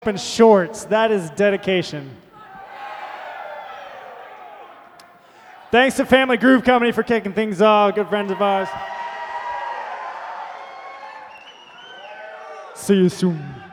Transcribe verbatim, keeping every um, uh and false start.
in shorts. That is dedication. Thanks to Family Groove Company for kicking things off. Good friends of ours. See you soon.